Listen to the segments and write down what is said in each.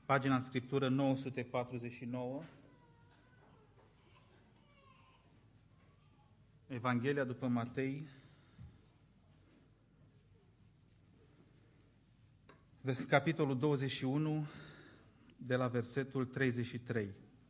Pagina în Scriptură 949, Evanghelia după Matei, capitolul 21, de la versetul 33.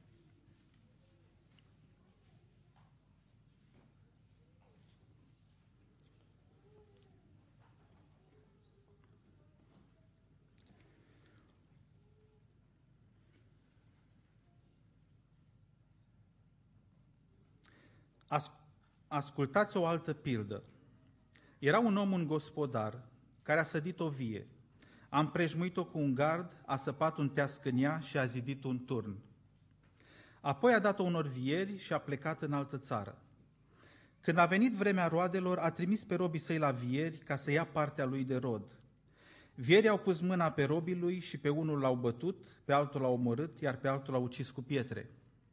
Ascultați o altă pildă. Era un om, un gospodar, care a sădit o vie. A împrejmuit-o cu un gard, a săpat un teasc în ea și a zidit un turn. Apoi a dat-o unor vieri și a plecat în altă țară. Când a venit vremea roadelor, a trimis pe robii săi la vieri ca să ia partea lui de rod. Vierii au pus mâna pe robii lui și pe unul l-au bătut, pe altul l-au omorât, iar pe altul l-au ucis cu pietre.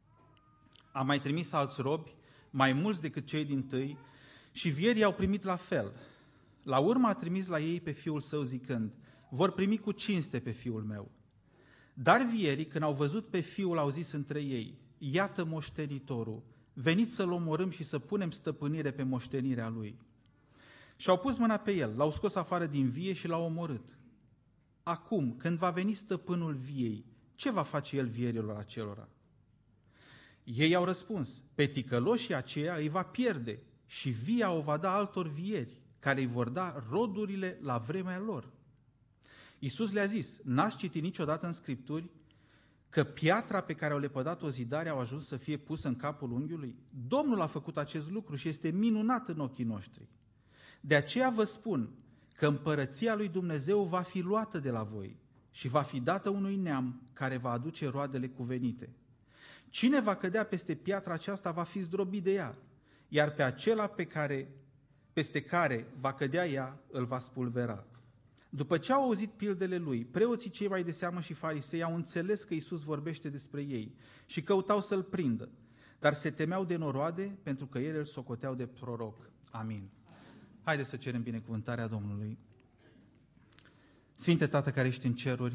A mai trimis alți robi, mai mulți decât cei dintâi, și vierii au primit la fel. La urmă a trimis la ei pe fiul său zicând: vor primi cu cinste pe fiul meu. Dar vierii, când au văzut pe fiul, au zis între ei: iată moștenitorul, veniți să-l omorâm și să punem stăpânire pe moștenirea lui. Și-au pus mâna pe el, l-au scos afară din vie și l-au omorât. Acum, când va veni stăpânul viei, ce va face el vierilor acelora? Ei au răspuns: pe ticăloșii aceia îi va pierde și via o va da altor vieri, care îi vor da rodurile la vremea lor. Iisus le-a zis: n-ați citit niciodată în Scripturi că piatra pe care au lepădat-o zidare au ajuns să fie pusă în capul unghiului? Domnul a făcut acest lucru și este minunat în ochii noștri. De aceea vă spun că împărăția lui Dumnezeu va fi luată de la voi și va fi dată unui neam care va aduce roadele cuvenite. Cine va cădea peste piatra aceasta va fi zdrobit de ea, iar pe acela peste care va cădea ea îl va spulbera. După ce au auzit pildele lui, preoții cei mai de seamă și farisei au înțeles că Iisus vorbește despre ei și căutau să-l prindă, dar se temeau de noroade pentru că ele îl socoteau de proroc. Amin. Haideți să cerem binecuvântarea Domnului. Sfinte Tată care ești în ceruri,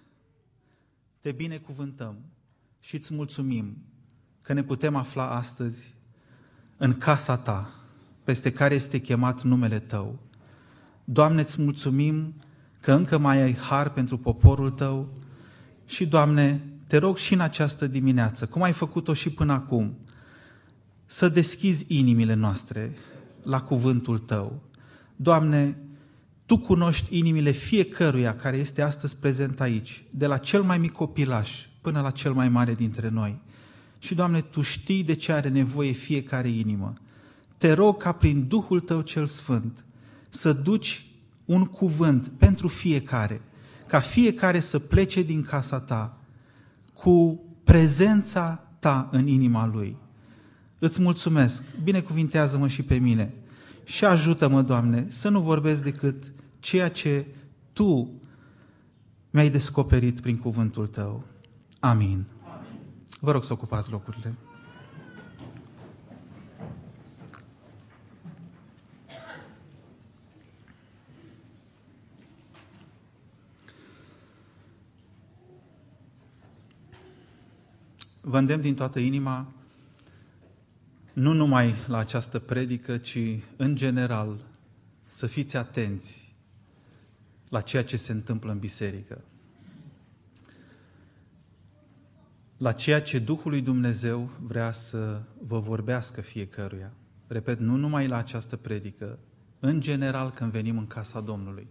te binecuvântăm și îți mulțumim că ne putem afla astăzi în casa ta, peste care este chemat numele tău. Doamne, îți mulțumim că încă mai ai har pentru poporul tău și, Doamne, te rog și în această dimineață, cum ai făcut-o și până acum, să deschizi inimile noastre la cuvântul tău. Doamne, tu cunoști inimile fiecăruia care este astăzi prezent aici, de la cel mai mic copilaș până la cel mai mare dintre noi. Și, Doamne, tu știi de ce are nevoie fiecare inimă. Te rog ca prin Duhul tău cel Sfânt să duci un cuvânt pentru fiecare, ca fiecare să plece din casa ta cu prezența ta în inima lui. Îți mulțumesc, binecuvintează-mă și pe mine și ajută-mă, Doamne, să nu vorbesc decât ceea ce tu mi-ai descoperit prin cuvântul tău. Amin. Amin. Vă rog să ocupați locurile. Vă îndemn din toată inima, nu numai la această predică, ci în general, să fiți atenți la ceea ce se întâmplă în biserică. La ceea ce Duhul lui Dumnezeu vrea să vă vorbească fiecăruia. Repet, nu numai la această predică, în general când venim în casa Domnului.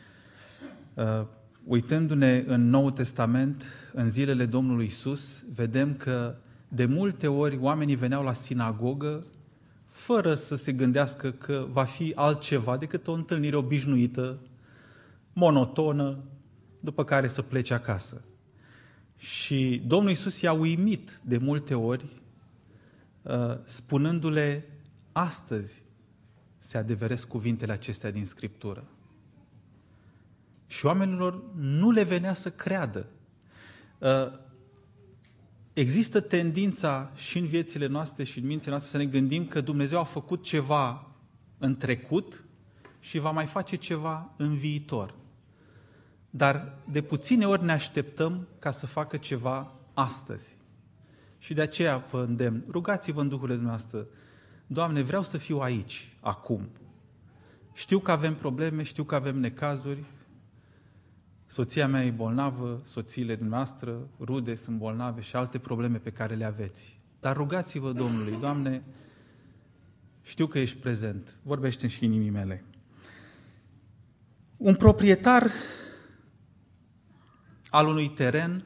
Uitându-ne în Noul Testament, în zilele Domnului Iisus, vedem că de multe ori oamenii veneau la sinagogă fără să se gândească că va fi altceva decât o întâlnire obișnuită, monotonă, după care să plece acasă. Și Domnul Iisus i-a uimit de multe ori, spunându-le: astăzi se adeveresc cuvintele acestea din Scriptură. Și oamenilor nu le venea să creadă. Există tendința și în viețile noastre și în mințile noastre să ne gândim că Dumnezeu a făcut ceva în trecut și va mai face ceva în viitor. dar de puține ori ne așteptăm ca să facă ceva astăzi. Și de aceea vă îndemn, rugați-vă în Duhurile dumneavoastră, Doamne, vreau să fiu aici, acum. Știu că avem probleme, știu că avem necazuri, soția mea e bolnavă, soțiile dumneavoastră, rude sunt bolnave și alte probleme pe care le aveți. Dar rugați-vă Domnului, Doamne, știu că ești prezent, vorbește și inimii mele. Un proprietar al unui teren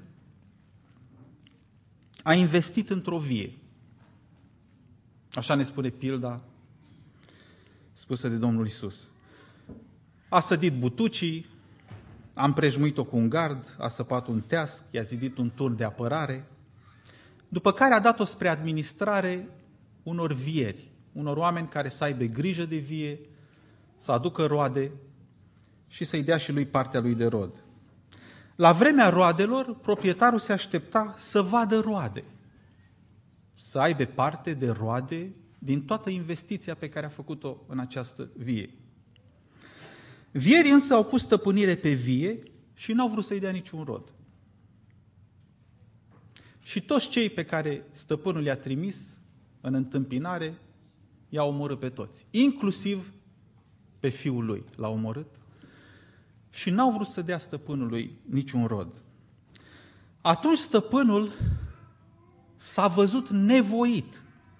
a investit într-o vie. Așa ne spune pilda spusă de Domnul Iisus. A sădit butucii, a împrejmuit-o cu un gard, a săpat un teasc, i-a zidit un turn de apărare, după care a dat-o spre administrare unor vieri, unor oameni care să aibă grijă de vie, să aducă roade și să-i dea și lui partea lui de rod. La vremea roadelor, proprietarul se aștepta să vadă roade, să aibă parte de roade din toată investiția pe care a făcut-o în această vie. Vierii însă au pus stăpânire pe vie și n-au vrut să-i dea niciun rod. Și toți cei pe care stăpânul i-a trimis în întâmpinare i-a omorât pe toți, inclusiv pe fiul lui l-a omorât și n-au vrut să dea stăpânului niciun rod. Atunci stăpânul s-a văzut nevoit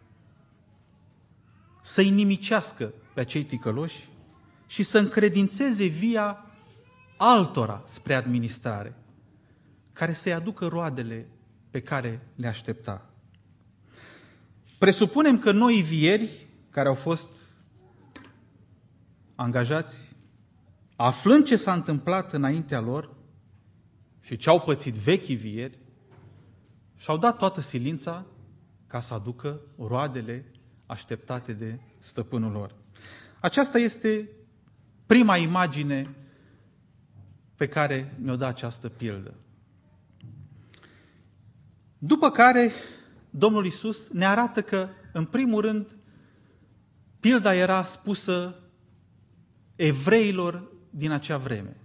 să-i nimicească pe acei ticăloși și să încredințeze via altora spre administrare, care să-i aducă roadele pe care le aștepta. Presupunem că noi vieri care au fost angajați, aflând ce s-a întâmplat înaintea lor și ce au pățit vechii vieri, și-au dat toată silința ca să aducă roadele așteptate de stăpânul lor. Aceasta este prima imagine pe care ne-o dă această pildă. După care Domnul Iisus ne arată că, în primul rând, pilda era spusă evreilor din acea vreme.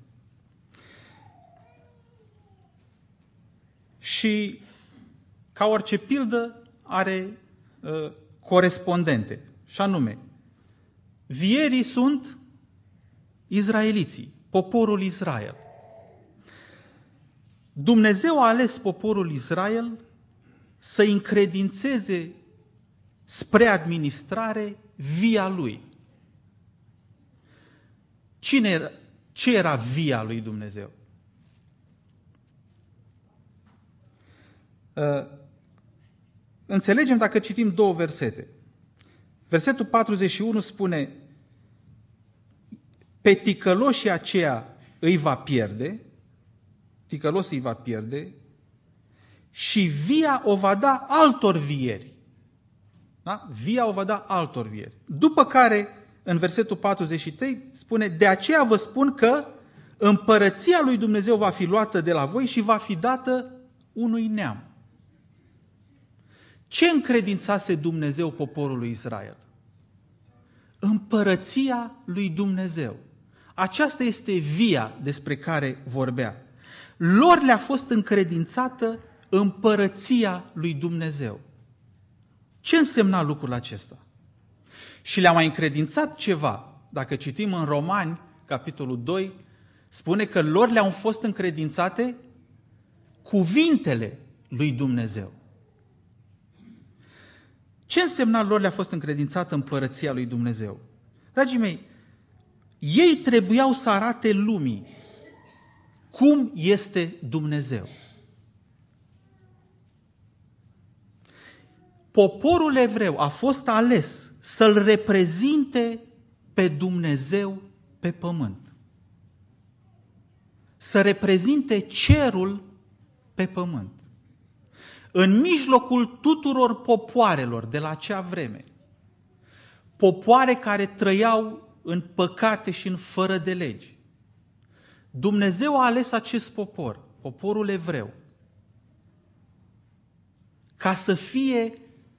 Și, ca orice pildă, are corespondente. Și anume, vierii sunt izraeliții, poporul Israel. Dumnezeu a ales poporul Israel să încredințeze spre administrare via lui. Ce era via lui Dumnezeu? Înțelegem dacă citim două versete. Versetul 41 spune: pe ticăloșii aceia îi va pierde, ticăloșii îi va pierde, și via o va da altor vieri. Da? Via o va da altor vieri. După care, în versetul 43, spune: de aceea vă spun că împărăția lui Dumnezeu va fi luată de la voi și va fi dată unui neam. Ce încredințase Dumnezeu poporului Israel? Împărăția lui Dumnezeu. Aceasta este via despre care vorbea. Lor le-a fost încredințată împărăția lui Dumnezeu. Ce însemna lucrul acesta? Și le-a mai încredințat ceva. Dacă citim în Romani, capitolul 2, spune că lor le-au fost încredințate cuvintele lui Dumnezeu. Ce însemna lor le-a fost încredințată împărăția lui Dumnezeu? Dragii mei, ei trebuiau să arate lumii cum este Dumnezeu. Poporul evreu a fost ales să-L reprezinte pe Dumnezeu pe pământ. Să reprezinte cerul pe pământ. În mijlocul tuturor popoarelor de la acea vreme, popoare care trăiau în păcate și în fără de legi, Dumnezeu a ales acest popor, poporul evreu, ca să fie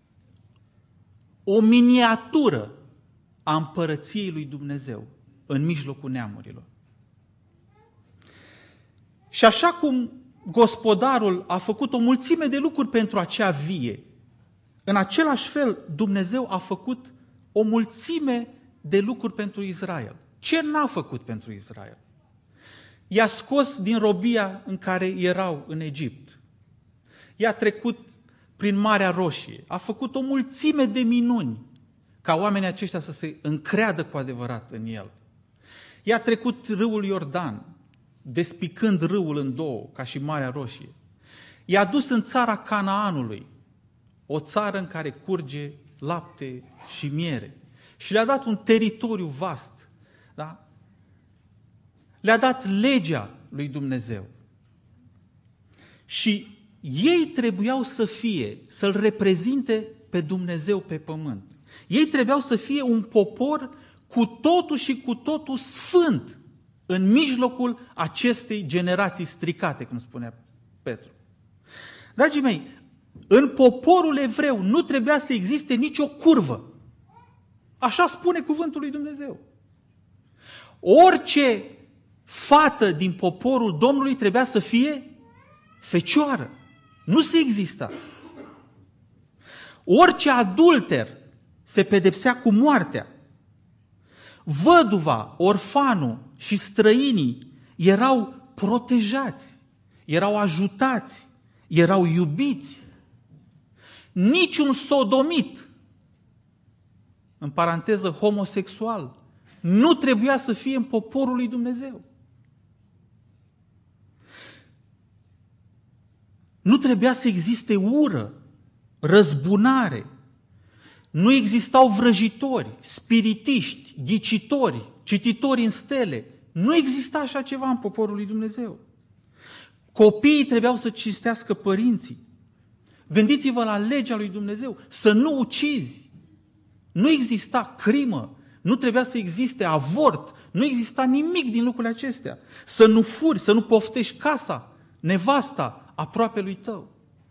o miniatură a împărăției lui Dumnezeu în mijlocul neamurilor. Și așa cum gospodarul a făcut o mulțime de lucruri pentru acea vie, în același fel Dumnezeu a făcut o mulțime de lucruri pentru Israel. Ce n-a făcut pentru Israel? I-a scos din robia în care erau în Egipt. I-a trecut prin Marea Roșie. A făcut o mulțime de minuni ca oamenii aceștia să se încreadă cu adevărat în El. I-a trecut râul Iordan, despicând râul în două, ca și Marea Roșie. I-a dus în țara Canaanului, o țară în care curge lapte și miere. Și le-a dat un teritoriu vast. Da? Le-a dat legea lui Dumnezeu. Și ei trebuiau să-L reprezinte pe Dumnezeu pe pământ. Ei trebuiau să fie un popor cu totul și cu totul sfânt în mijlocul acestei generații stricate, cum spunea Petru. Dragii mei, în poporul evreu nu trebuia să existe nicio curvă. Așa spune cuvântul lui Dumnezeu. Orice fată din poporul Domnului trebuia să fie fecioară. Nu se exista. Orice adulter se pedepsea cu moartea. Văduva, orfanul și străinii erau protejați, erau ajutați, erau iubiți. Niciun sodomit, în paranteză homosexual, nu trebuia să fie în poporul lui Dumnezeu. Nu trebuia să existe ură, răzbunare. Nu existau vrăjitori, spiritiști, ghicitori, cititori în stele. Nu exista așa ceva în poporul lui Dumnezeu. Copiii trebuiau să cinstească părinții. Gândiți-vă la legea lui Dumnezeu, să nu ucizi. Nu exista crimă, nu trebuia să existe avort, nu exista nimic din lucrurile acestea. Să nu furi, să nu poftești casa, nevasta, aproapelui tău.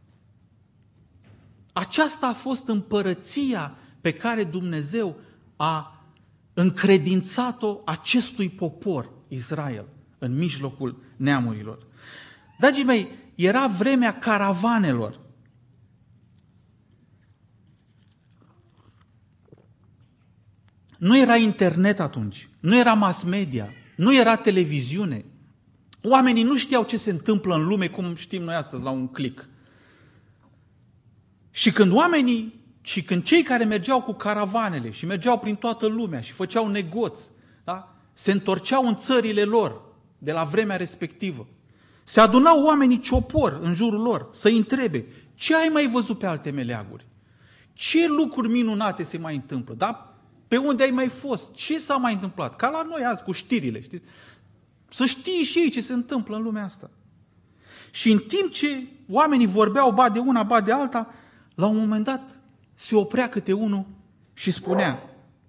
Aceasta a fost împărăția pe care Dumnezeu a încredințat-o acestui popor, Israel, în mijlocul neamurilor. Dragii mei, era vremea caravanelor. Nu era internet atunci, nu era mass media, nu era televiziune. Oamenii nu știau ce se întâmplă în lume, cum știm noi astăzi, la un click. Și când cei care mergeau cu caravanele și mergeau prin toată lumea și făceau negoți, da? Se întorceau în țările lor de la vremea respectivă, se adunau oamenii ciopor în jurul lor să-i întrebe: ce ai mai văzut pe alte meleaguri? Ce lucruri minunate se mai întâmplă? Da? Pe unde ai mai fost? Ce s-a mai întâmplat? Ca la noi azi cu știrile, știți? Să știi și ei ce se întâmplă în lumea asta. Și în timp ce oamenii vorbeau ba de una, ba de alta, la un moment dat se oprea câte unul și spunea: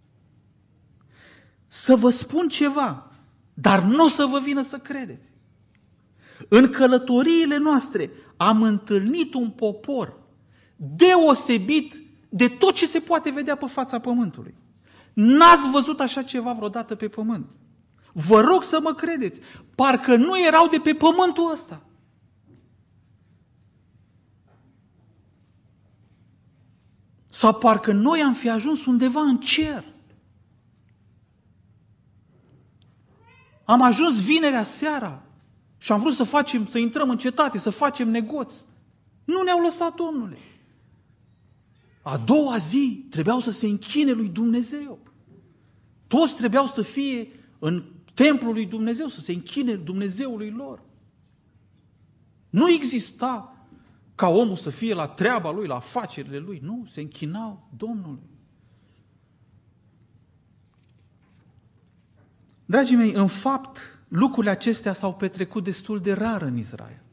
să vă spun ceva, dar nu o să vă vină să credeți. În călătoriile noastre am întâlnit un popor deosebit de tot ce se poate vedea pe fața pământului. N-ați văzut așa ceva vreodată pe pământ. Vă rog să mă credeți, parcă nu erau de pe pământul ăsta. Sau parcă noi am fi ajuns undeva în cer. Am ajuns vinerea seara și am vrut să intrăm în cetate, să facem negoți. Nu ne-au lăsat, Domnule. A doua zi trebuiau să se închine lui Dumnezeu. Toți trebuiau să fie în templul lui Dumnezeu, să se închine Dumnezeului lor. Nu exista ca omul să fie la treaba lui, la afacerile lui. Nu, se închinau Domnului. Dragii mei, în fapt, lucrurile acestea s-au petrecut destul de rar în Israel.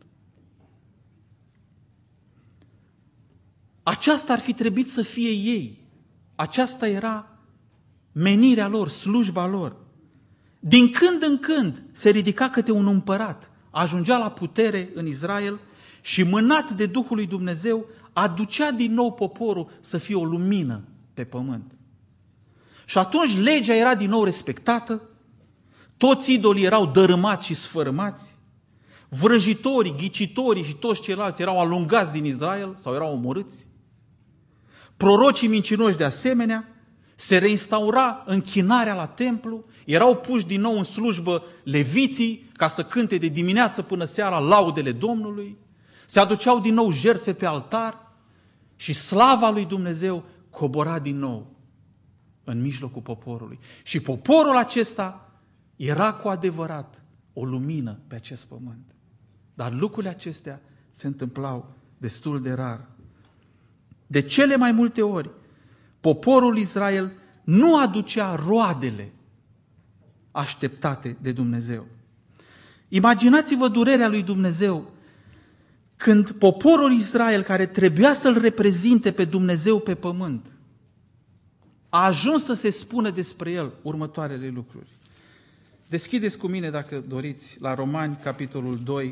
Aceasta ar fi trebuit să fie ei. Aceasta era menirea lor, slujba lor. Din când în când se ridica câte un împărat, ajungea la putere în Israel și, mânat de Duhul lui Dumnezeu, aducea din nou poporul să fie o lumină pe pământ. Și atunci legea era din nou respectată, toți idolii erau dărâmați și sfărâmați, vrăjitorii, ghicitorii și toți ceilalți erau alungați din Israel sau erau omorâți. Prorocii mincinoși de asemenea, se reinstaura închinarea la templu, erau puși din nou în slujbă leviții ca să cânte de dimineață până seara laudele Domnului, se aduceau din nou jertfe pe altar și slava lui Dumnezeu cobora din nou în mijlocul poporului. Și poporul acesta era cu adevărat o lumină pe acest pământ. Dar lucrurile acestea se întâmplau destul de rar. De cele mai multe ori, poporul Israel nu aducea roadele așteptate de Dumnezeu. Imaginați-vă durerea lui Dumnezeu când poporul Israel, care trebuia să-L reprezinte pe Dumnezeu pe pământ, a ajuns să se spună despre el următoarele lucruri. Deschideți cu mine, dacă doriți, la Romani, capitolul 2,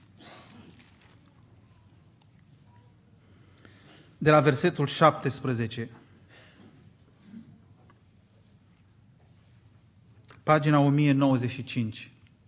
de la versetul 17. Pagina 1095.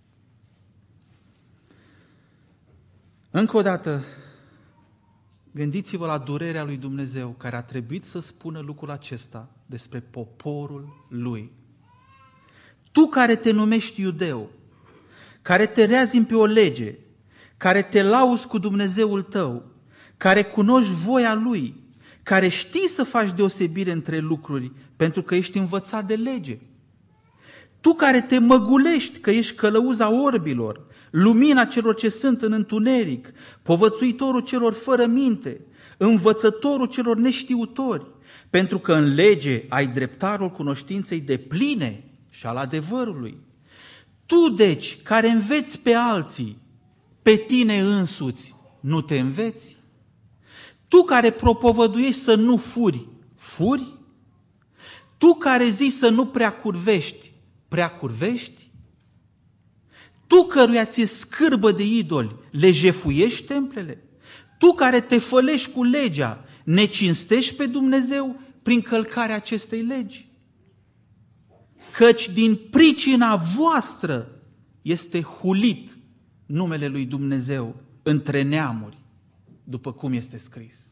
Încă o dată, gândiți-vă la durerea lui Dumnezeu, care a trebuit să spună lucrul acesta despre poporul lui. Tu care te numești iudeu, care te reazimi pe o lege, care te lauzi cu Dumnezeul tău, care cunoști voia Lui, care știi să faci deosebire între lucruri pentru că ești învățat de lege. Tu care te măgulești că ești călăuza orbilor, lumina celor ce sunt în întuneric, povățuitorul celor fără minte, învățătorul celor neștiutori, pentru că în lege ai dreptarul cunoștinței depline și al adevărului. Tu, deci, care înveți pe alții, pe tine însuți nu te înveți? Tu care propovăduiești să nu furi, furi? Tu care zici să nu preacurvești, preacurvești? Tu căruia ți-e scârbă de idoli, le jefuiești templele? Tu care te fălești cu legea, ne cinstești pe Dumnezeu prin călcarea acestei legi? Căci din pricina voastră este hulit numele lui Dumnezeu între neamuri, după cum este scris.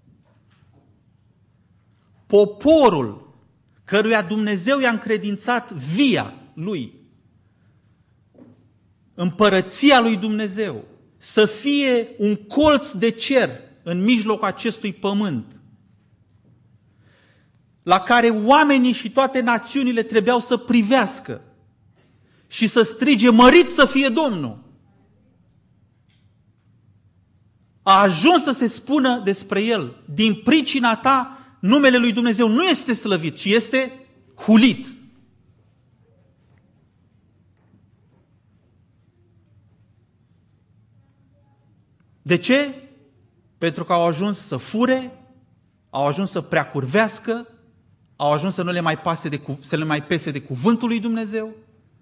Poporul căruia Dumnezeu i-a încredințat via lui, împărăția lui Dumnezeu, să fie un colț de cer în mijlocul acestui pământ, la care oamenii și toate națiunile trebuiau să privească și să strige, mărit să fie Domnul. A ajuns să se spună despre el, din pricina ta, numele lui Dumnezeu nu este slăvit, ci este hulit. De ce? Pentru că au ajuns să fure, au ajuns să preacurvească, au ajuns să nu le mai să le mai pese de cuvântul lui Dumnezeu.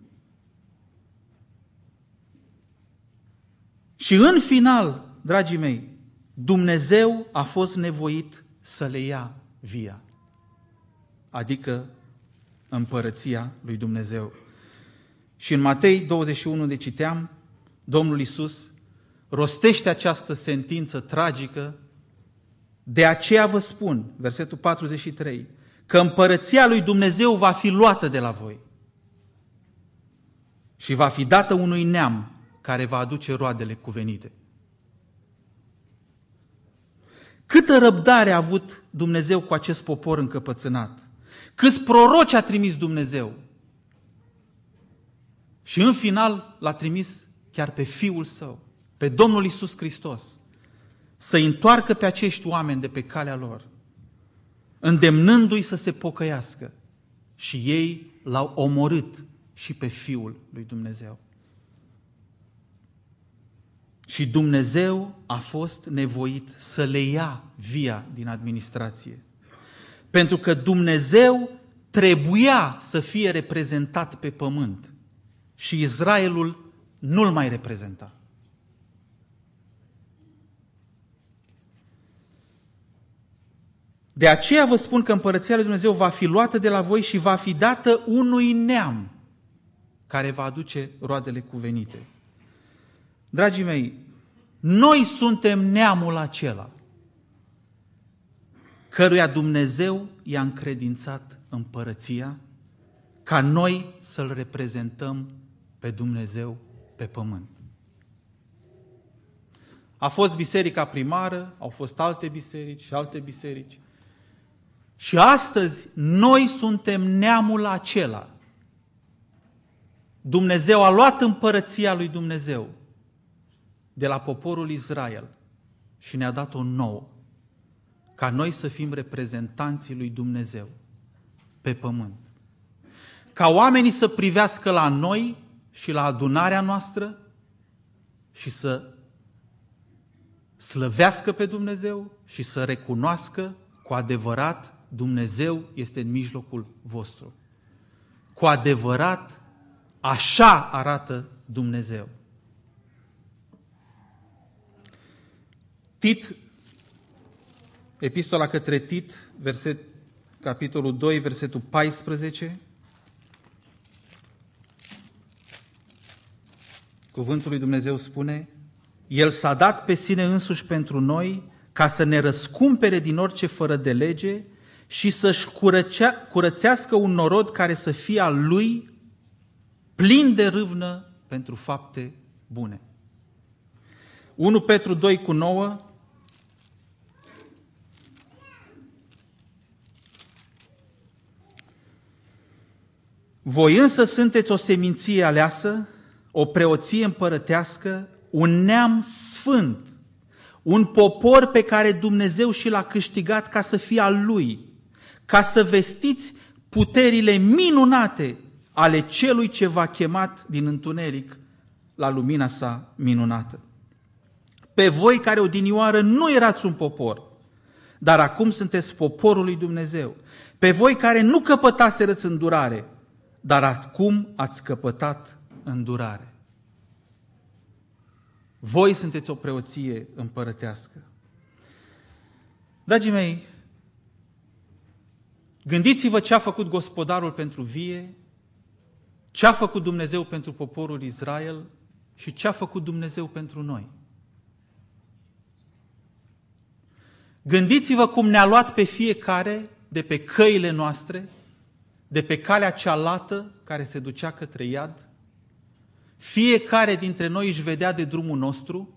Și în final, dragii mei, Dumnezeu a fost nevoit să le ia via, adică împărăția lui Dumnezeu. Și în Matei 21, de citeam, Domnul Iisus rostește această sentință tragică: de aceea vă spun, versetul 43, că împărăția lui Dumnezeu va fi luată de la voi și va fi dată unui neam care va aduce roadele cuvenite. Câtă răbdare a avut Dumnezeu cu acest popor încăpățânat! Câți proroci a trimis Dumnezeu! Și în final l-a trimis chiar pe Fiul Său, pe Domnul Iisus Hristos, să-i întoarcă pe acești oameni de pe calea lor, îndemnându-i să se pocăiască. Și ei l-au omorât și pe Fiul lui Dumnezeu. Și Dumnezeu a fost nevoit să le ia via din administrație. Pentru că Dumnezeu trebuia să fie reprezentat pe pământ și Israelul nu-l mai reprezenta. De aceea vă spun că împărăția lui Dumnezeu va fi luată de la voi și va fi dată unui neam care va aduce roadele cuvenite. Dragii mei, noi suntem neamul acela căruia Dumnezeu i-a încredințat împărăția ca noi să-L reprezentăm pe Dumnezeu pe pământ. A fost biserica primară, au fost alte biserici și alte biserici. Și astăzi noi suntem neamul acela. Dumnezeu a luat împărăția lui Dumnezeu de la poporul Israel și ne-a dat-o nouă, ca noi să fim reprezentanții lui Dumnezeu pe pământ. Ca oamenii să privească la noi și la adunarea noastră și să slăvească pe Dumnezeu și să recunoască cu adevărat Dumnezeu este în mijlocul vostru. Cu adevărat, așa arată Dumnezeu. Tit, epistola către Tit, capitolul 2, versetul 14. Cuvântul lui Dumnezeu spune: El s-a dat pe sine însuși pentru noi ca să ne răscumpere din orice fără de lege și să-și curățească un norod care să fie al Lui, plin de râvnă pentru fapte bune. 1 Petru 2:9. Voi însă sunteți o seminție aleasă, o preoție împărătească, un neam sfânt, un popor pe care Dumnezeu și l-a câștigat ca să fie al Lui, ca să vestiți puterile minunate ale Celui ce v-a chemat din întuneric la lumina sa minunată. Pe voi care odinioară nu erați un popor, dar acum sunteți poporul lui Dumnezeu. Pe voi care nu căpătaserăți îndurare, dar acum ați căpătat îndurare. Voi sunteți o preoție împărătească. Dragii mei, gândiți-vă ce a făcut Gospodarul pentru vie, ce a făcut Dumnezeu pentru poporul Israel și ce a făcut Dumnezeu pentru noi. Gândiți-vă cum ne-a luat pe fiecare de pe căile noastre, de pe calea cea lată care se ducea către iad. Fiecare dintre noi își vedea de drumul nostru,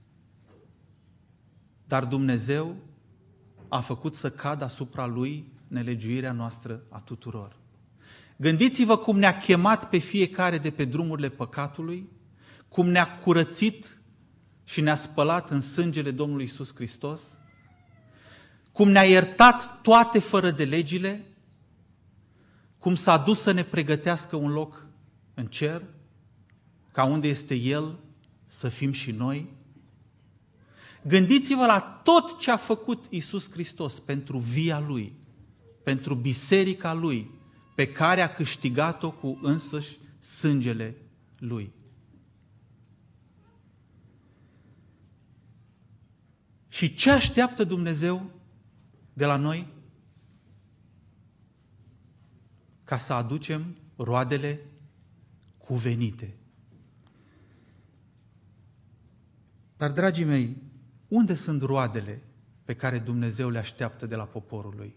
dar Dumnezeu a făcut să cadă asupra Lui nelegiuirea noastră a tuturor. Gândiți-vă cum ne-a chemat pe fiecare de pe drumurile păcatului, cum ne-a curățit și ne-a spălat în sângele Domnului Iisus Hristos, cum ne-a iertat toate fără de legile, cum s-a dus să ne pregătească un loc în cer, ca unde este El să fim și noi. Gândiți-vă la tot ce a făcut Iisus Hristos pentru via Lui, pentru biserica Lui, pe care a câștigat-o cu însăși sângele Lui. Și ce așteaptă Dumnezeu de la noi? Ca să aducem roadele cuvenite. Dar, dragii mei, unde sunt roadele pe care Dumnezeu le așteaptă de la poporul Lui?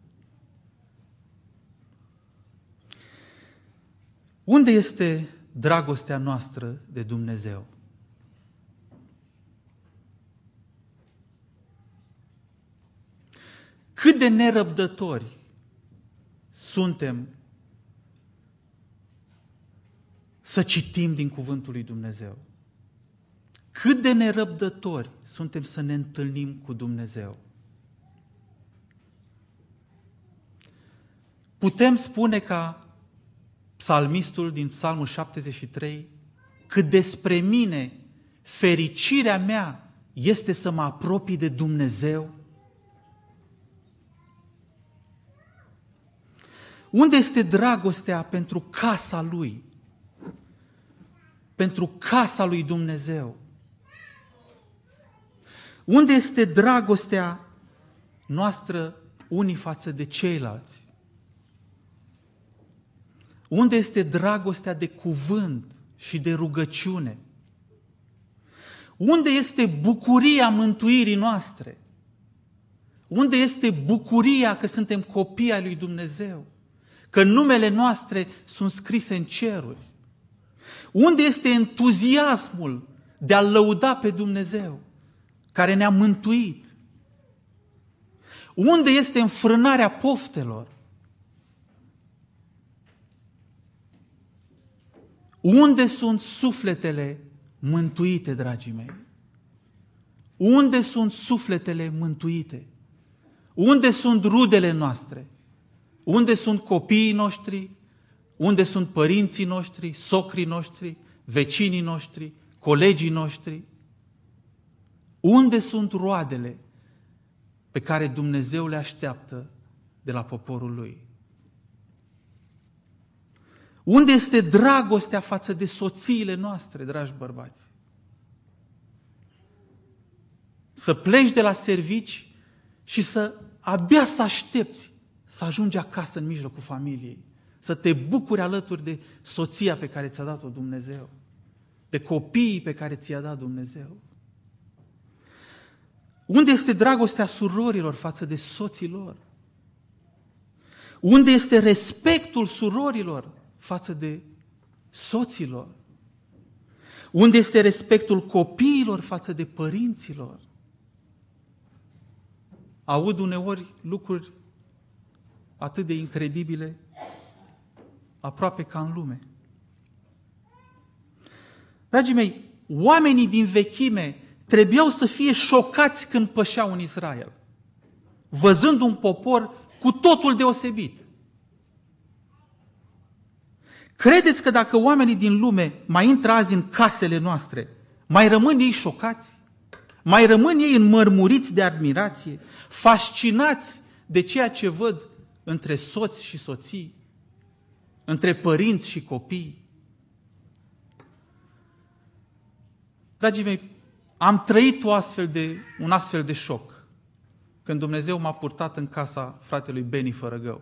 Unde este dragostea noastră de Dumnezeu? Cât de nerăbdători suntem să citim din Cuvântul lui Dumnezeu. Cât de nerăbdători suntem să ne întâlnim cu Dumnezeu. Putem spune ca psalmistul din Psalmul 73, că despre mine fericirea mea este să mă apropii de Dumnezeu. Unde este dragostea pentru casa Lui? Pentru casa lui Dumnezeu? Unde este dragostea noastră unii față de ceilalți? Unde este dragostea de cuvânt și de rugăciune? Unde este bucuria mântuirii noastre? Unde este bucuria că suntem copii ai lui Dumnezeu? Că numele noastre sunt scrise în ceruri? Unde este entuziasmul de a-L lăuda pe Dumnezeu, care ne-a mântuit? Unde este înfrânarea poftelor? Unde sunt sufletele mântuite, dragii mei? Unde sunt sufletele mântuite? Unde sunt rudele noastre? Unde sunt copiii noștri? Unde sunt părinții noștri, socrii noștri, vecinii noștri, colegii noștri? Unde sunt roadele pe care Dumnezeu le așteaptă de la poporul Lui? Unde este dragostea față de soțiile noastre, dragi bărbați? Să pleci de la servici și abia să aștepți să ajungi acasă în mijlocul familiei, să te bucuri alături de soția pe care ți-a dat-o Dumnezeu, de copiii pe care ți-a dat Dumnezeu. Unde este dragostea surorilor față de soții lor? Unde este respectul surorilor față de soților? Unde este respectul copiilor față de părinților? Aud uneori lucruri atât de incredibile, aproape ca în lume. Dragii mei, oamenii din vechime trebuiau să fie șocați când pășeau în Israel, văzând un popor cu totul deosebit. Credeți că dacă oamenii din lume mai intră azi în casele noastre, mai rămân ei șocați? Mai rămân ei înmărmuriți de admirație, fascinați de ceea ce văd între soți și soții, între părinți și copii? Dragii mei, am trăit un astfel de șoc când Dumnezeu m-a purtat în casa fratelui Beni Fărăgău.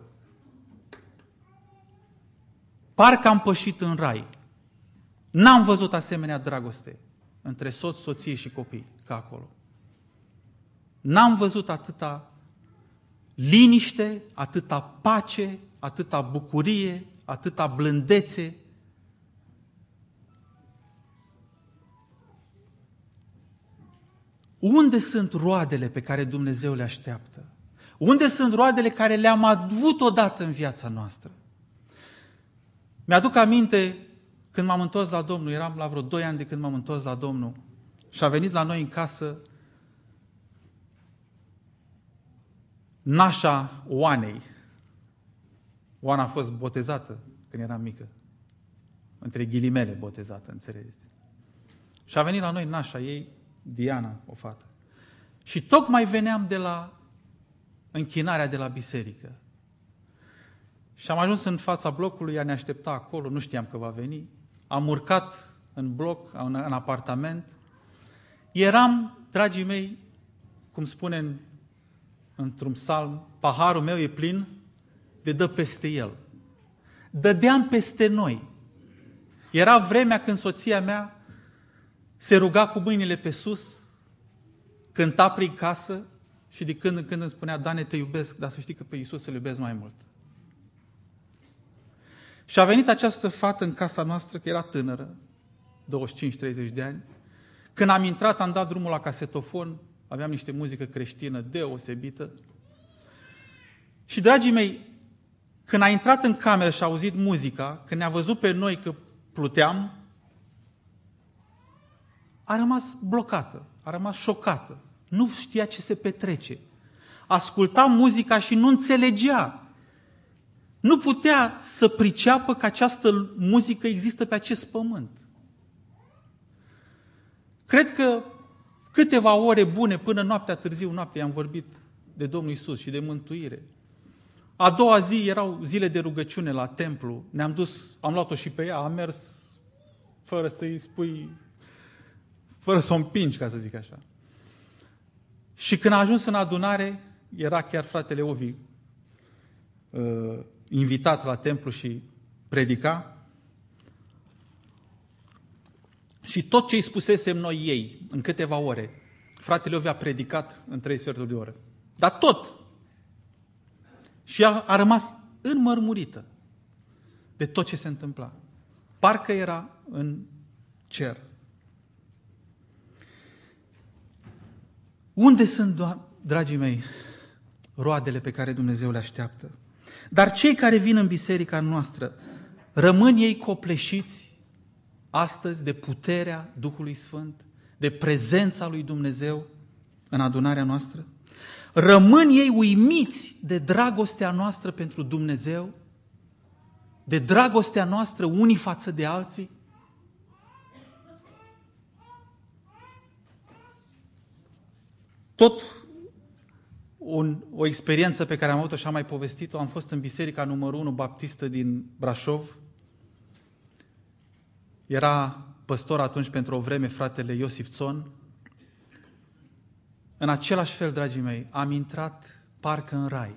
Parcă am pășit în rai. N-am văzut asemenea dragoste între soț, soție și copii ca acolo. N-am văzut atâta liniște, atâta pace, atâta bucurie, atâta blândețe. Unde sunt roadele pe care Dumnezeu le așteaptă? Unde sunt roadele care le-am avut odată în viața noastră? Mi-aduc aminte când m-am întors la Domnul, eram la vreo 2 ani de când m-am întors la Domnul și a venit la noi în casă nașa Oanei. Oana a fost botezată când era mică. Între ghilimele botezată, înțelegeți. Și a venit la noi nașa ei, Diana, o fată. Și tocmai veneam de la închinarea de la biserică. Și am ajuns în fața blocului, ea ne aștepta acolo, nu știam că va veni. Am urcat în bloc, în apartament. Eram, dragii mei, cum spune într-un psalm, paharul meu e plin de dă peste el. Dădeam peste noi. Era vremea când soția mea se ruga cu mâinile pe sus, cânta prin casă și de când în când îmi spunea, Dane, te iubesc, dar să știi că pe Iisus îl iubesc mai mult. Și a venit această fată în casa noastră, că era tânără, 25-30 de ani. Când am intrat, am dat drumul la casetofon, aveam niște muzică creștină deosebită. Și, dragii mei, când a intrat în cameră și a auzit muzica, când ne-a văzut pe noi că pluteam, a rămas blocată, a rămas șocată. Nu știa ce se petrece. Asculta muzica și nu înțelegea. Nu putea să priceapă că această muzică există pe acest pământ. Cred că câteva ore bune până noaptea târziu, noaptea, am vorbit de Domnul Iisus și de mântuire. A doua zi erau zile de rugăciune la templu. Ne-am dus, am luat-o și pe ea, am mers fără să-i spui, fără să o împingi, ca să zic așa. Și când a ajuns în adunare, era chiar fratele Ovi invitat la templu și predica. Și tot ce îi spusesem noi ei, în câteva ore, fratele Iovi a predicat în 3 sferturi de oră. Dar tot! Și a rămas înmărmurită de tot ce se întâmpla. Parcă era în cer. Unde sunt, dragii mei, roadele pe care Dumnezeu le așteaptă? Dar cei care vin în biserica noastră, rămân ei copleșiți astăzi de puterea Duhului Sfânt, de prezența lui Dumnezeu în adunarea noastră? Rămân ei uimiți de dragostea noastră pentru Dumnezeu, de dragostea noastră unii față de alții? Tot o experiență pe care am avut-o și am mai povestit-o, am fost în biserica numărul 1 baptistă din Brașov. Era păstor atunci pentru o vreme fratele Iosif Țon. În același fel, dragii mei, am intrat parcă în rai.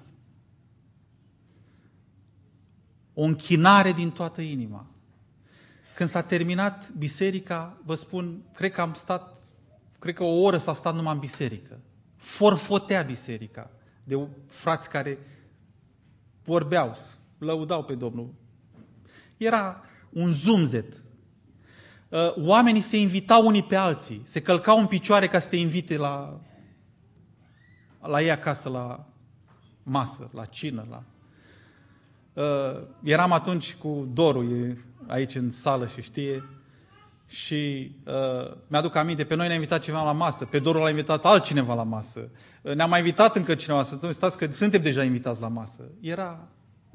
O închinare din toată inima. Când s-a terminat biserica, vă spun, cred că o oră s-a stat numai în biserică. Forfotea biserica de frați care vorbeau, lăudau pe Domnul. Era un zumzet. Oamenii se invitau unii pe alții, se călcau în picioare ca să te invite la ei acasă, la masă, la cină. Eram atunci cu Doru, e aici în sală și știe, și mi-aduc aminte, pe noi ne-a invitat cineva la masă, pe Doru l-a invitat altcineva la masă, ne-a mai invitat încă cineva, să stați că suntem deja invitați la masă. Era...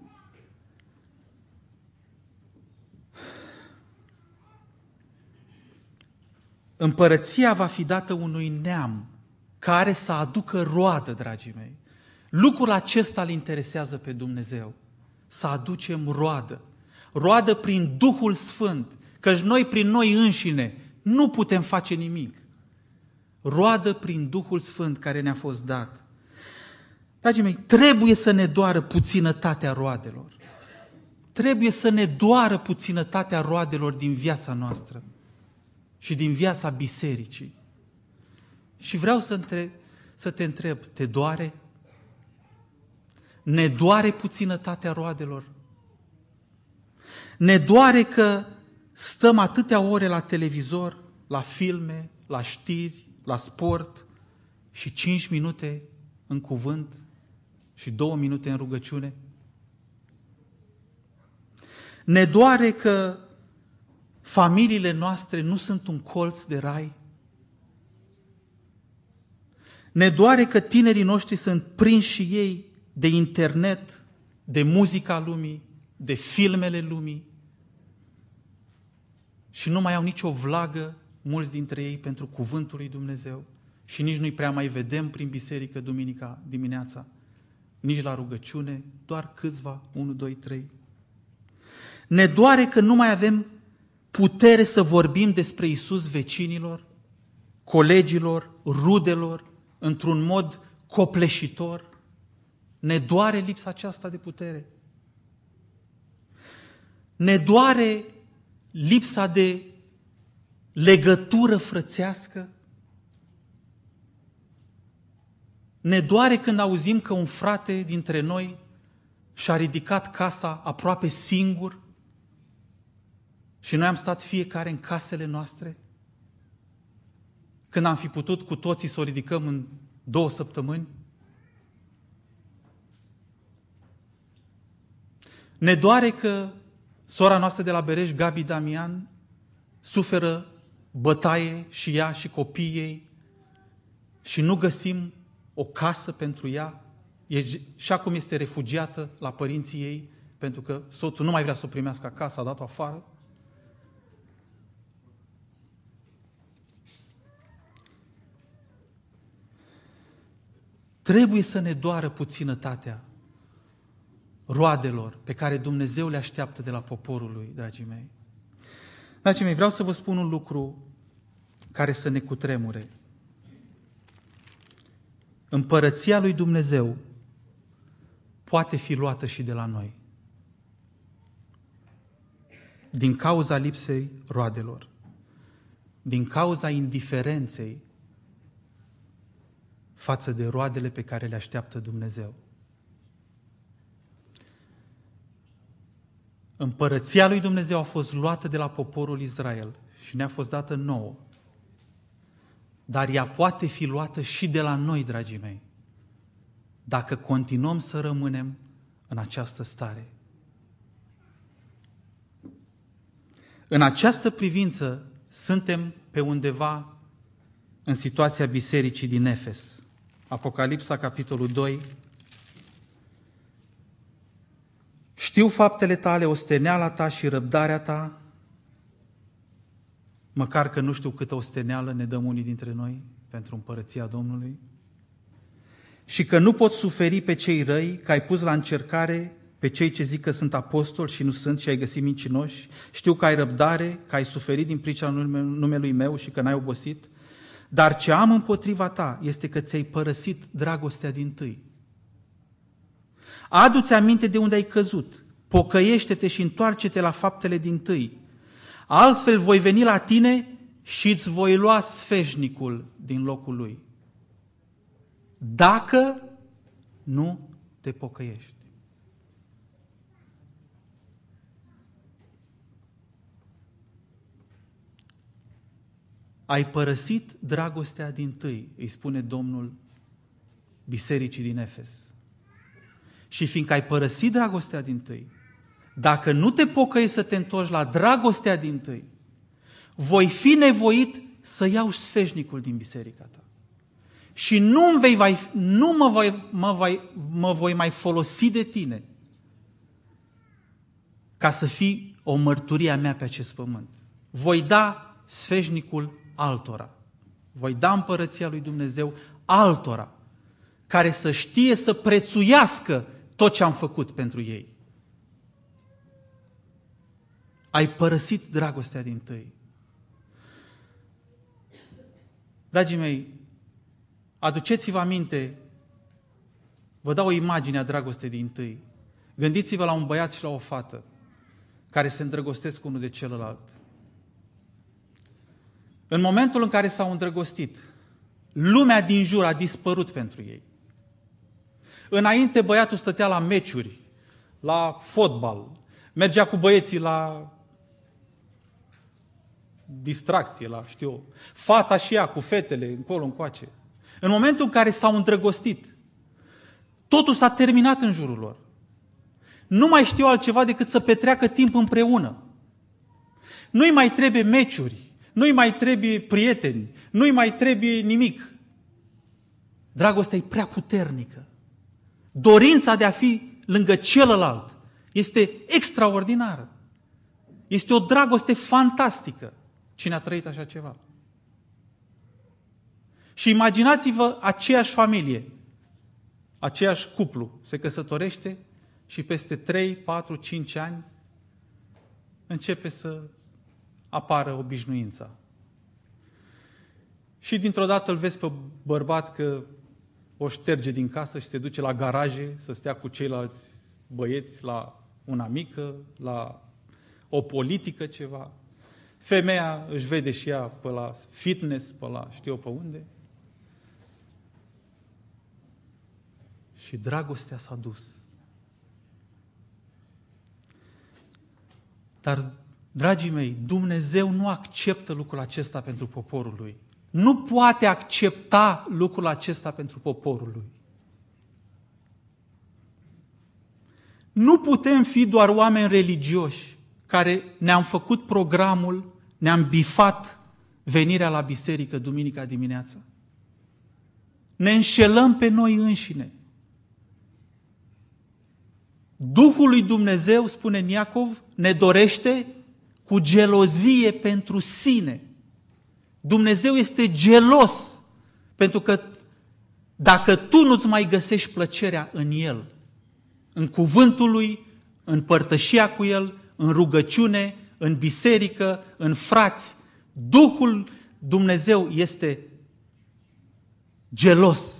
Împărăția va fi dată unui neam care să aducă roadă, dragii mei. Lucrul acesta îl interesează pe Dumnezeu. Să aducem roadă. Roadă prin Duhul Sfânt. Căci noi, prin noi înșine, nu putem face nimic. Roadă prin Duhul Sfânt care ne-a fost dat. Dragii mei, trebuie să ne doară puținătatea roadelor. Trebuie să ne doară puținătatea roadelor din viața noastră și din viața bisericii. Și vreau să te întreb, te doare? Ne doare puținătatea roadelor? Ne doare că stăm atâtea ore la televizor, la filme, la știri, la sport și 5 minute în cuvânt și 2 minute în rugăciune? Ne doare că familiile noastre nu sunt un colț de rai? Ne doare că tinerii noștri sunt prinși și ei de internet, de muzica lumii, de filmele lumii și nu mai au nicio vlagă, mulți dintre ei, pentru cuvântul lui Dumnezeu și nici nu-i prea mai vedem prin biserică duminica dimineața, nici la rugăciune, doar câțiva, 1, 2, 3. Ne doare că nu mai avem putere să vorbim despre Iisus vecinilor, colegilor, rudelor, într-un mod copleșitor. Ne doare lipsa aceasta de putere. Ne doare lipsa de legătură frățească. Ne doare când auzim că un frate dintre noi și-a ridicat casa aproape singur și noi am stat fiecare în casele noastre, când am fi putut cu toții să o ridicăm în 2 săptămâni. Ne doare că sora noastră de la Bereș, Gabi Damian, suferă bătaie și ea și copiii ei și nu găsim o casă pentru ea. Și acum este refugiată la părinții ei pentru că soțul nu mai vrea să o primească acasă, a dat-o afară. Trebuie să ne doară puținătatea roadelor pe care Dumnezeu le așteaptă de la poporul lui, dragii mei. Dragii mei, vreau să vă spun un lucru care să ne cutremure. Împărăția lui Dumnezeu poate fi luată și de la noi, din cauza lipsei roadelor. din cauza indiferenței față de roadele pe care le așteaptă Dumnezeu. Împărăția lui Dumnezeu a fost luată de la poporul Israel și ne-a fost dată nouă. Dar ea poate fi luată și de la noi, dragii mei, dacă continuăm să rămânem în această stare. În această privință suntem pe undeva în situația bisericii din Efes. Apocalipsa, capitolul 2. Știu faptele tale, osteneala ta și răbdarea ta, măcar că nu știu câtă osteneală ne dăm unii dintre noi pentru împărăția Domnului, și că nu poți suferi pe cei răi, că ai pus la încercare pe cei ce zic că sunt apostoli și nu sunt și ai găsit mincinoși. Știu că ai răbdare, că ai suferit din pricina numelui meu și că n-ai obosit. Dar ce am împotriva ta este că ți-ai părăsit dragostea dintâi. Adu-ți aminte de unde ai căzut, pocăiește-te și întoarce-te la faptele dintâi. Altfel voi veni la tine și îți voi lua sfeșnicul din locul lui. Dacă nu te pocăiești. Ai părăsit dragostea dintâi, îi spune Domnul bisericii din Efes. Și fiindcă ai părăsit dragostea dintâi, dacă nu te pocăiești să te întorci la dragostea dintâi, voi fi nevoit să iau sfeșnicul din biserica ta. Și nu mă voi mai folosi de tine ca să fii o mărturie a mea pe acest pământ. Voi da sfeșnicul altora. Voi da împărăția lui Dumnezeu altora, care să știe să prețuiască tot ce am făcut pentru ei. Ai părăsit dragostea dintâi. Dragii mei, aduceți-vă aminte, vă dau o imagine a dragostei dintâi. Gândiți-vă la un băiat și la o fată care se îndrăgostesc unul de celălalt. În momentul în care s-au îndrăgostit, lumea din jur a dispărut pentru ei. Înainte băiatul stătea la meciuri, la fotbal, mergea cu băieții la distracție, la fata și ea cu fetele încolo încoace. În momentul în care s-au îndrăgostit, totul s-a terminat în jurul lor. Nu mai știu altceva decât să petreacă timp împreună. Nu-i mai trebuie meciuri, nu-i mai trebuie prieteni, nu-i mai trebuie nimic. Dragostea e prea puternică. Dorința de a fi lângă celălalt este extraordinară. Este o dragoste fantastică. Cine a trăit așa ceva? Și imaginați-vă aceeași familie, aceeași cuplu se căsătorește și peste 3, 4, 5 ani începe să apară obișnuința. Și dintr-o dată îl vezi pe bărbat că o șterge din casă și se duce la garaje să stea cu ceilalți băieți la una mică, la o politică ceva. Femeia își vede și ea pe la fitness, pe la știu eu pe unde. Și dragostea s-a dus. Dar, dragii mei, Dumnezeu nu acceptă lucrul acesta pentru poporul lui. Nu poate accepta lucrul acesta pentru poporul lui. Nu putem fi doar oameni religioși care ne-am făcut programul, ne-am bifat venirea la biserică duminica dimineața. Ne înșelăm pe noi înșine. Duhul lui Dumnezeu, spune Iacov, ne dorește cu gelozie pentru sine. Dumnezeu este gelos, pentru că dacă tu nu-ți mai găsești plăcerea în El, în cuvântul Lui, în părtășia cu El, în rugăciune, în biserică, în frați, Duhul Dumnezeu este gelos.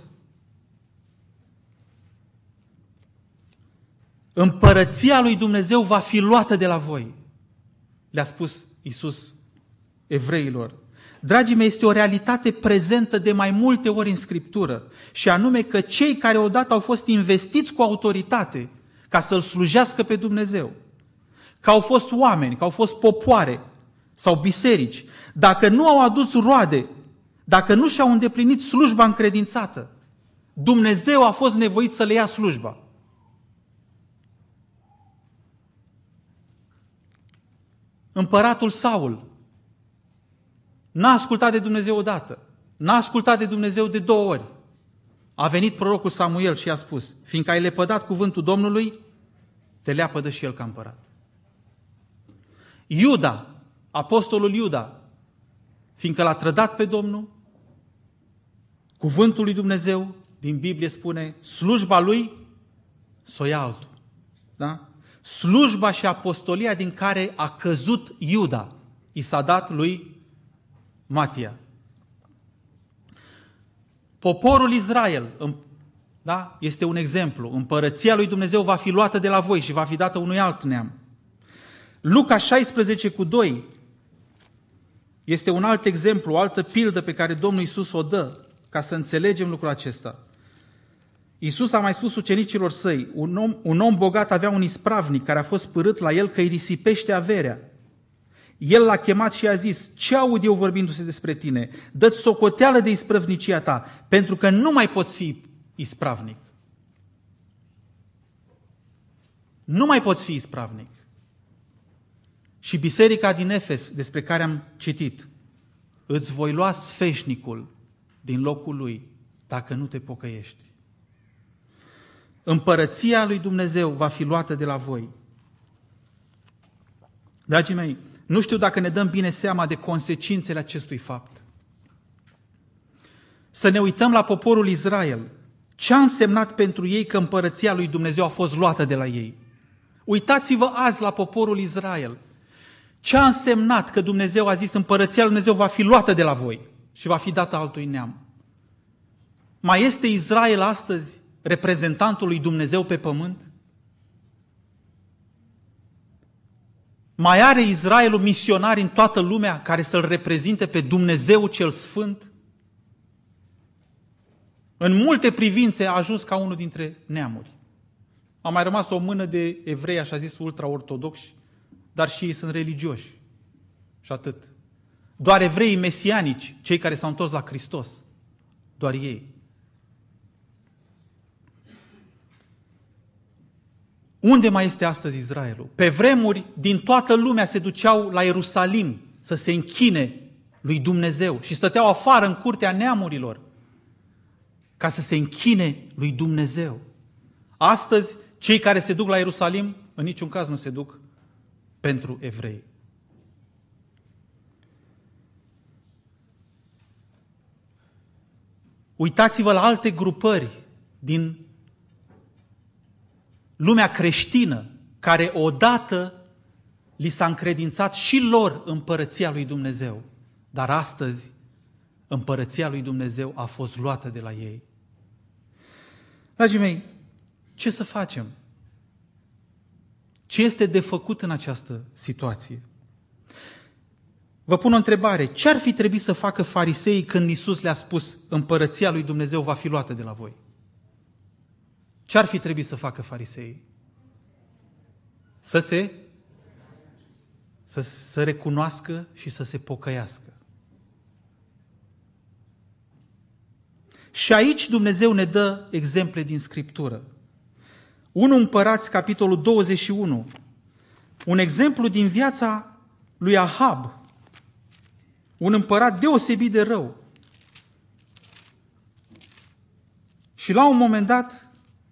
Împărăția lui Dumnezeu va fi luată de la voi, le-a spus Iisus evreilor. Dragii mei, este o realitate prezentă de mai multe ori în Scriptură, și anume că cei care odată au fost investiți cu autoritate ca să-L slujească pe Dumnezeu, că au fost oameni, că au fost popoare sau biserici, dacă nu au adus roade, dacă nu și-au îndeplinit slujba încredințată, Dumnezeu a fost nevoit să le ia slujba. Împăratul Saul n-a ascultat de Dumnezeu odată, n-a ascultat de Dumnezeu de 2 ori. A venit prorocul Samuel și i-a spus: fiindcă ai lepădat cuvântul Domnului, te leapădă și el ca împărat. Iuda, apostolul Iuda, fiindcă l-a trădat pe Domnul, cuvântul lui Dumnezeu din Biblie spune, slujba lui s-o ia altul. Da? Slujba și apostolia din care a căzut Iuda i s-a dat lui Matia. Poporul Israel, da? Este un exemplu. Împărăția lui Dumnezeu va fi luată de la voi și va fi dată unui alt neam. Luca 16:2 este un alt exemplu, o altă pildă pe care Domnul Iisus o dă ca să înțelegem lucrul acesta. Iisus a mai spus ucenicilor săi, un om bogat avea un ispravnic care a fost pârât la el că îi risipește averea. El l-a chemat și a zis: ce aud eu vorbindu-se despre tine? Dă-ți socoteală de isprăvnicia ta, pentru că nu mai poți fi ispravnic. Nu mai poți fi ispravnic. Și biserica din Efes, despre care am citit, îți voi lua sfeșnicul din locul lui dacă nu te pocăiești. Împărăția lui Dumnezeu va fi luată de la voi. Dragii mei, nu știu dacă ne dăm bine seama de consecințele acestui fapt. Să ne uităm la poporul Israel. Ce a însemnat pentru ei că împărăția lui Dumnezeu a fost luată de la ei? Uitați-vă azi la poporul Israel. Ce a însemnat că Dumnezeu a zis împărăția lui Dumnezeu va fi luată de la voi și va fi dată altui neam? Mai este Israel astăzi reprezentantul lui Dumnezeu pe pământ? Mai are Israelul misionari în toată lumea care să-L reprezinte pe Dumnezeu cel Sfânt? În multe privințe a ajuns ca unul dintre neamuri. A mai rămas o mână de evrei, așa zis, ultra-ortodoxi, dar și ei sunt religioși. Și atât. Doar evreii mesianici, cei care s-au întors la Hristos, doar ei. Unde mai este astăzi Israelul? Pe vremuri, din toată lumea se duceau la Ierusalim să se închine lui Dumnezeu și stăteau afară în curtea neamurilor ca să se închine lui Dumnezeu. Astăzi, cei care se duc la Ierusalim, în niciun caz nu se duc pentru evrei. Uitați-vă la alte grupări din lumea creștină, care odată li s-a încredințat și lor împărăția lui Dumnezeu. Dar astăzi împărăția lui Dumnezeu a fost luată de la ei. Dragii mei, ce să facem? Ce este de făcut în această situație? Vă pun o întrebare. Ce ar fi trebuit să facă fariseii când Iisus le-a spus împărăția lui Dumnezeu va fi luată de la voi? Ce ar fi trebuit să facă fariseii? Să recunoască și să se pocăiască. Și aici Dumnezeu ne dă exemple din Scriptură. 1 Împărați, capitolul 21, un exemplu din viața lui Ahab, un împărat deosebit de rău. Și la un moment dat,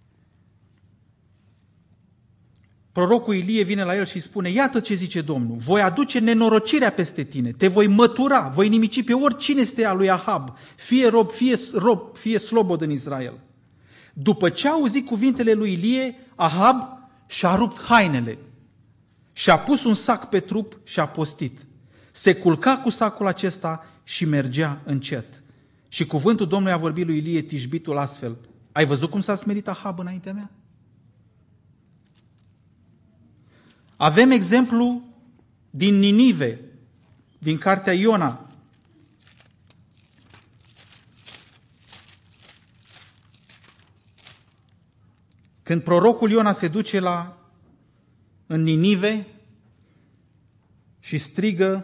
prorocul Ilie vine la el și spune: iată ce zice Domnul, voi aduce nenorocirea peste tine, te voi mătura, voi nimici pe oricine este a lui Ahab, fie rob, fie slobod în Israel. După ce a auzit cuvintele lui Ilie, Ahab și-a rupt hainele și-a pus un sac pe trup și a postit. Se culca cu sacul acesta și mergea încet. Și cuvântul Domnului a vorbit lui Ilie Tishbitul astfel: ai văzut cum s-a smerit Ahab înaintea mea? Avem exemplu din Ninive, din cartea Iona, Când prorocul Iona se duce în Ninive și strigă: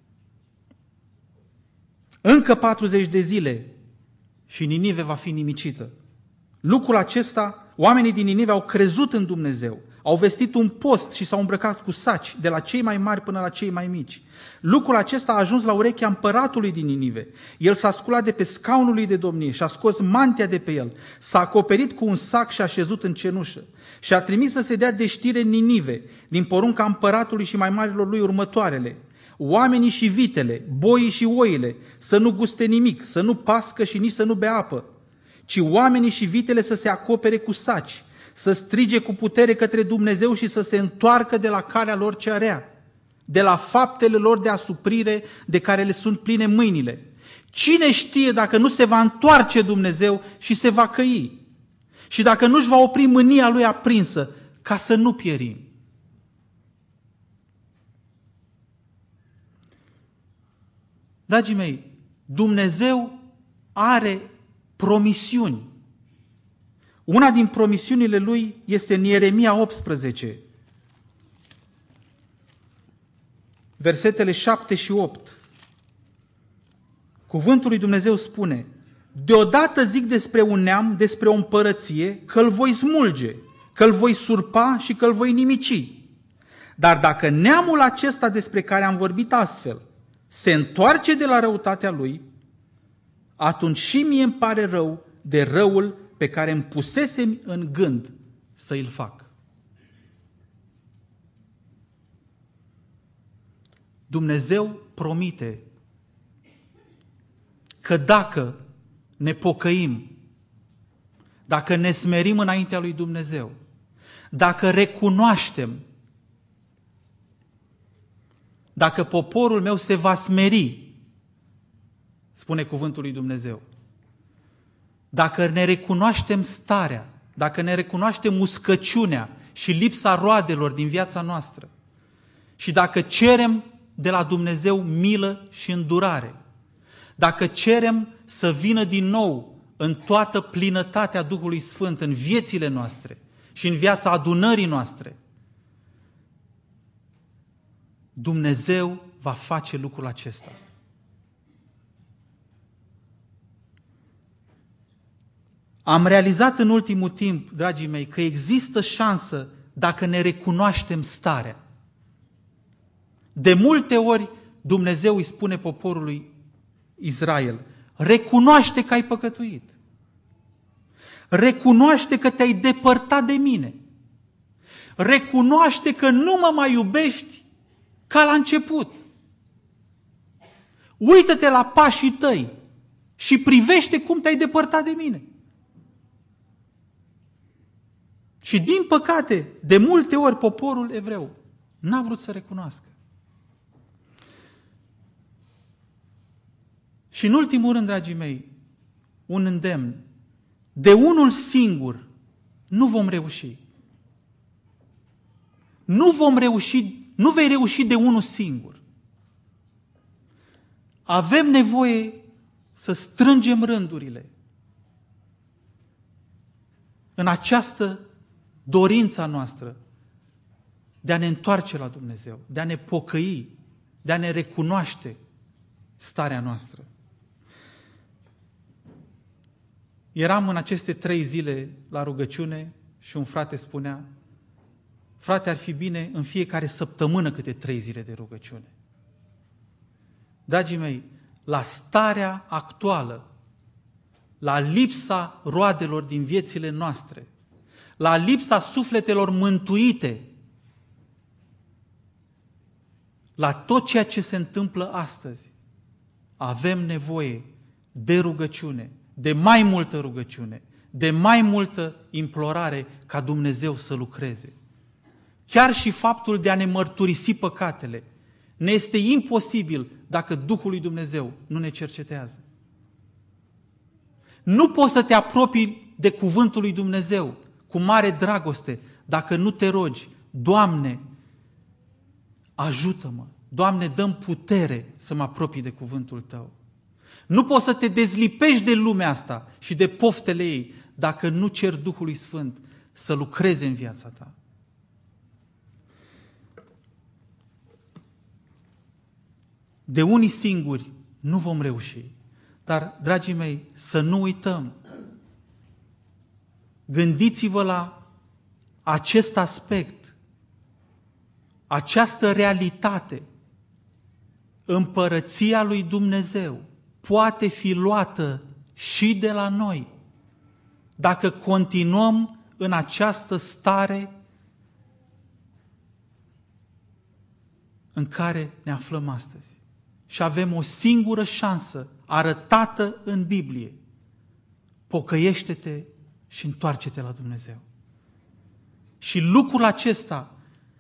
încă 40 de zile și Ninive va fi nimicită. Lucrul acesta, oamenii din Ninive au crezut în Dumnezeu, au vestit un post și s-au îmbrăcat cu saci, de la cei mai mari până la cei mai mici. Lucrul acesta a ajuns la urechea împăratului din Ninive. El s-a sculat de pe scaunul lui de domnie și a scos mantia de pe el, s-a acoperit cu un sac și a șezut în cenușă. Și a trimis să se dea de știre în Ninive, din porunca împăratului și mai marilor lui următoarele: oamenii și vitele, boii și oile, să nu guste nimic, să nu pască și nici să nu bea apă, ci oamenii și vitele să se acopere cu saci, să strige cu putere către Dumnezeu și să se întoarcă de la calea lor cea rea, de la faptele lor de asuprire de care le sunt pline mâinile. Cine știe dacă nu se va întoarce Dumnezeu și se va căi? Și dacă nu-și va opri mânia lui aprinsă, ca să nu pierim. Dragii mei, Dumnezeu are promisiuni. Una din promisiunile lui este în Ieremia 18, versetele 7 și 8. Cuvântul lui Dumnezeu spune: deodată zic despre un neam, despre o împărăție, că îl voi smulge, că îl voi surpa și că îl voi nimici. Dar dacă neamul acesta despre care am vorbit astfel se întoarce de la răutatea lui, atunci și mie îmi pare rău de răul pe care îmi pusesem în gând să îl fac. Dumnezeu promite că dacă ne pocăim, dacă ne smerim înaintea lui Dumnezeu, dacă recunoaștem, dacă poporul meu se va smeri, spune cuvântul lui Dumnezeu, dacă ne recunoaștem starea, dacă ne recunoaștem uscăciunea și lipsa roadelor din viața noastră și dacă cerem de la Dumnezeu milă și îndurare, dacă cerem să vină din nou în toată plinătatea Duhului Sfânt în viețile noastre și în viața adunării noastre, Dumnezeu va face lucrul acesta. Am realizat în ultimul timp, dragii mei, că există șansă dacă ne recunoaștem starea. De multe ori Dumnezeu îi spune poporului Israel: recunoaște că ai păcătuit. Recunoaște că te-ai depărtat de mine. Recunoaște că nu mă mai iubești ca la început. Uită-te la pașii tăi și privește cum te-ai depărtat de mine. Și din păcate, de multe ori poporul evreu n-a vrut să recunoască. Și în ultimul rând, dragii mei, un îndemn: de unul singur nu vom reuși. Nu vei reuși de unul singur. Avem nevoie să strângem rândurile în această dorința noastră de a ne întoarce la Dumnezeu, de a ne pocăi, de a ne recunoaște starea noastră. Eram în aceste 3 zile la rugăciune și un frate spunea: frate, ar fi bine în fiecare săptămână câte 3 zile de rugăciune. Dragii mei, la starea actuală, la lipsa roadelor din viețile noastre, la lipsa sufletelor mântuite, la tot ceea ce se întâmplă astăzi, avem nevoie de rugăciune, de mai multă rugăciune, de mai multă implorare ca Dumnezeu să lucreze. Chiar și faptul de a ne mărturisi păcatele ne este imposibil dacă Duhul lui Dumnezeu nu ne cercetează. Nu poți să te apropii de cuvântul lui Dumnezeu cu mare dragoste dacă nu te rogi: Doamne, ajută-mă, Doamne, dă-mi putere să mă apropii de cuvântul Tău. Nu poți să te dezlipești de lumea asta și de poftele ei dacă nu ceri Duhului Sfânt să lucreze în viața ta. De unii singuri nu vom reuși. Dar, dragii mei, să nu uităm. Gândiți-vă la acest aspect, această realitate. Împărăția lui Dumnezeu poate fi luată și de la noi dacă continuăm în această stare în care ne aflăm astăzi. Și avem o singură șansă arătată în Biblie. Pocăiește-te și întoarce-te la Dumnezeu. Și lucrul acesta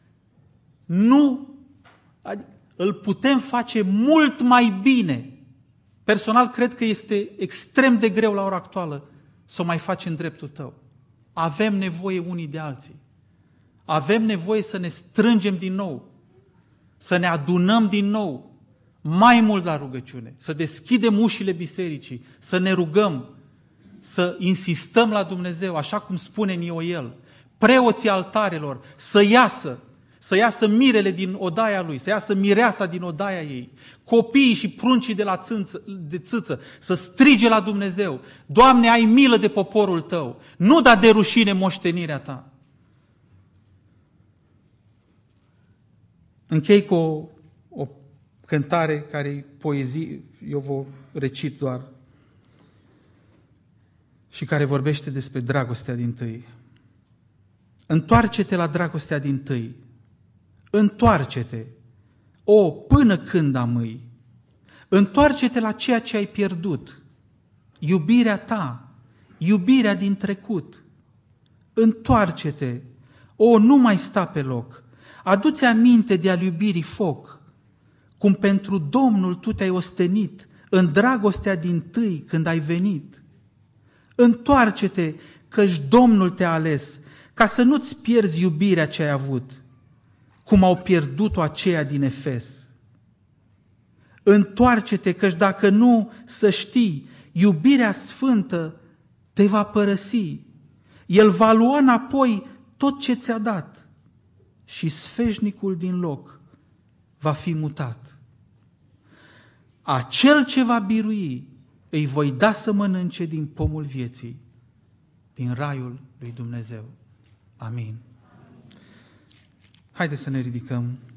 îl putem face mult mai bine. Personal cred că este extrem de greu la ora actuală să o mai faci în dreptul tău. Avem nevoie unii de alții. Avem nevoie să ne strângem din nou, să ne adunăm din nou, mai mult la rugăciune, să deschidem ușile bisericii, să ne rugăm, să insistăm la Dumnezeu, așa cum spune în Ioel, preoții altarelor să iasă mirele din odaia lui, să iasă mireasa din odaia ei, copiii și pruncii de țâță, să strige la Dumnezeu, Doamne, ai milă de poporul tău, nu da de rușine moștenirea ta. Închei cu o cântare care e poezie, eu vă recit doar, și care vorbește despre dragostea dintâi. Întoarce-te la dragostea dintâi, întoarce-te, până când amâi, întoarce-te la ceea ce ai pierdut, iubirea ta, iubirea din trecut, întoarce-te, nu mai sta pe loc, adu-ți aminte de al iubirii foc, cum pentru Domnul tu te-ai ostenit, în dragostea dintâi când ai venit. Întoarce-te, căci Domnul te-a ales, ca să nu-ți pierzi iubirea ce ai avut, cum au pierdut-o aceia din Efes. Întoarce-te, căci dacă nu, să știi, iubirea sfântă te va părăsi. El va lua înapoi tot ce ți-a dat și sfeșnicul din loc va fi mutat. Acel ce va birui, îi voi da să mănânce din pomul vieții, din raiul lui Dumnezeu. Amin. Haideți să ne ridicăm.